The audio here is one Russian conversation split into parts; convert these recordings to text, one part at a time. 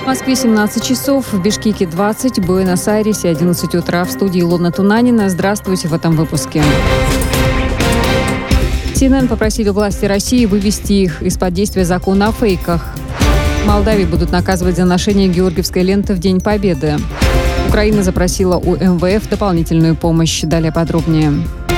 В Москве 17 часов, в Бишкеке 20, в Буэнос-Айресе 11 утра. В студии Илона Тунанина. Здравствуйте в этом выпуске. CNN попросили власти России вывести их из-под действия закона о фейках. В Молдавии будут наказывать за ношение георгиевской ленты в День Победы. Украина запросила у МВФ дополнительную помощь. Далее подробнее.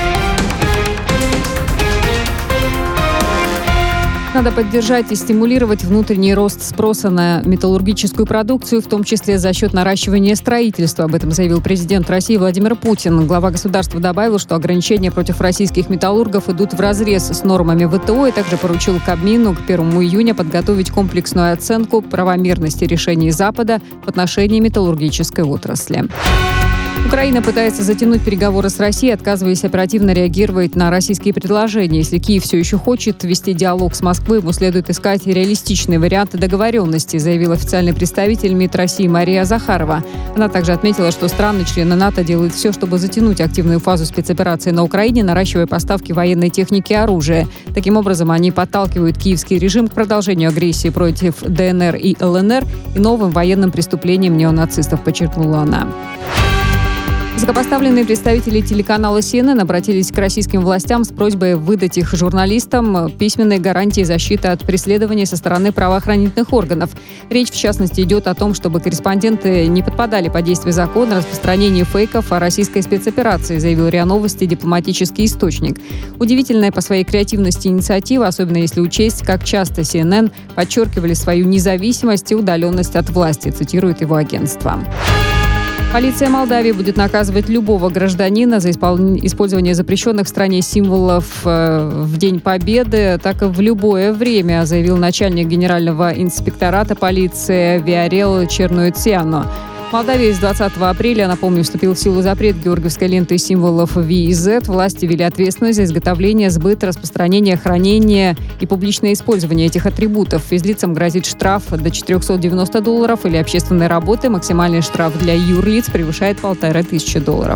Надо поддержать и стимулировать внутренний рост спроса на металлургическую продукцию, в том числе за счет наращивания строительства. Об этом заявил президент России Владимир Путин. Глава государства добавил, что ограничения против российских металлургов идут вразрез с нормами ВТО и также поручил Кабмину к 1 июня подготовить комплексную оценку правомерности решений Запада в отношении металлургической отрасли. Украина пытается затянуть переговоры с Россией, отказываясь оперативно реагировать на российские предложения. Если Киев все еще хочет вести диалог с Москвой, ему следует искать реалистичные варианты договоренности, заявил официальный представитель МИД России Мария Захарова. Она также отметила, что страны-члены НАТО делают все, чтобы затянуть активную фазу спецоперации на Украине, наращивая поставки военной техники и оружия. Таким образом, они подталкивают киевский режим к продолжению агрессии против ДНР и ЛНР и новым военным преступлениям неонацистов, подчеркнула она. Высокопоставленные представители телеканала CNN обратились к российским властям с просьбой выдать их журналистам письменные гарантии защиты от преследования со стороны правоохранительных органов. Речь, в частности, идет о том, чтобы корреспонденты не подпадали под действие закона о распространении фейков о российской спецоперации, заявил РИА Новости дипломатический источник. Удивительная по своей креативности инициатива, особенно если учесть, как часто CNN подчеркивали свою независимость и удаленность от власти, цитирует его агентство. Полиция Молдавии будет наказывать любого гражданина за использование запрещенных в стране символов в День Победы, так и в любое время, заявил начальник генерального инспектората полиции Виарел Чернуэцяно. В Молдавии с 20 апреля, напомню, вступил в силу запрет георгиевской ленты и символов V и Z. Власти ввели ответственность за изготовление, сбыт, распространение, хранение и публичное использование этих атрибутов. Физлицам грозит штраф до $490 или общественной работы. Максимальный штраф для юрлиц превышает $1500.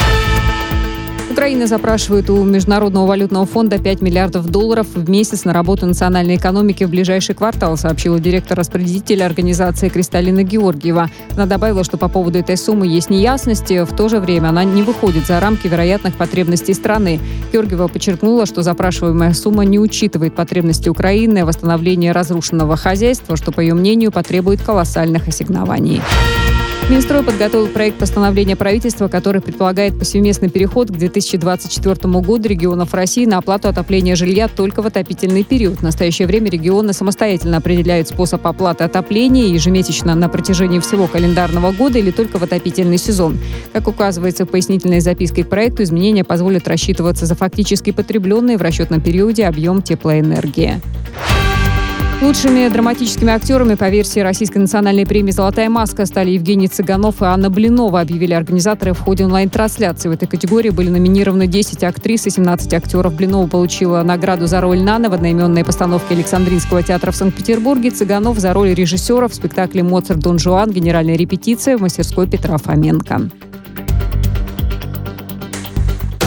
Украина запрашивает у Международного валютного фонда $5 миллиардов в месяц на работу национальной экономики в ближайший квартал, сообщила директор-распределителя организации Кристалина Георгиева. Она добавила, что по поводу этой суммы есть неясности, в то же время она не выходит за рамки вероятных потребностей страны. Георгиева подчеркнула, что запрашиваемая сумма не учитывает потребности Украины в восстановлении разрушенного хозяйства, что, по ее мнению, потребует колоссальных ассигнований. Минстрой подготовил проект постановления правительства, который предполагает повсеместный переход к 2024 году регионов России на оплату отопления жилья только в отопительный период. В настоящее время регионы самостоятельно определяют способ оплаты отопления ежемесячно на протяжении всего календарного года или только в отопительный сезон. Как указывается в пояснительной записке к проекту, изменения позволят рассчитываться за фактически потребленный в расчетном периоде объем теплоэнергии. Лучшими драматическими актерами по версии Российской национальной премии «Золотая маска» стали Евгений Цыганов и Анна Блинова, объявили организаторы в ходе онлайн-трансляции. В этой категории были номинированы 10 актрис и 17 актеров. Блинова получила награду за роль Наны в одноименной постановке Александринского театра в Санкт-Петербурге. Цыганов за роль режиссера в спектакле «Моцарт. Дон Жуан. Генеральная репетиция» в мастерской Петра Фоменко.